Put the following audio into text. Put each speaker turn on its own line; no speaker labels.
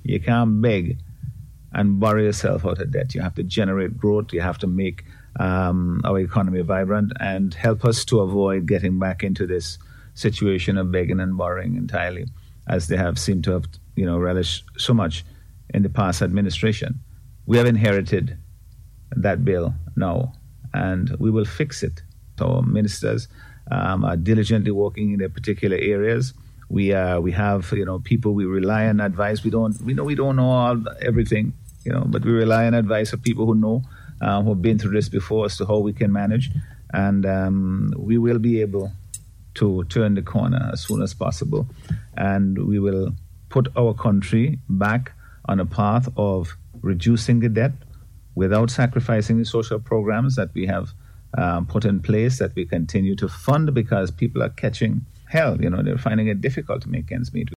You can't beg and borrow yourself out of debt. You have to generate growth. You have to make our economy vibrant and help us to avoid getting back into this situation of begging and borrowing entirely, as they have seemed to have, relished so much in the past administration. We have inherited that bill now, and we will fix it. Our ministers are diligently working in their particular areas. We have people we rely on advice. We don't know everything, but we rely on advice of people who know, who have been through this before, as to how we can manage, and we will be able to turn the corner as soon as possible, and we will put our country back on a path of reducing the debt without sacrificing the social programs that we have put in place, that we continue to fund, because people are catching hell. They're finding it difficult to make ends meet.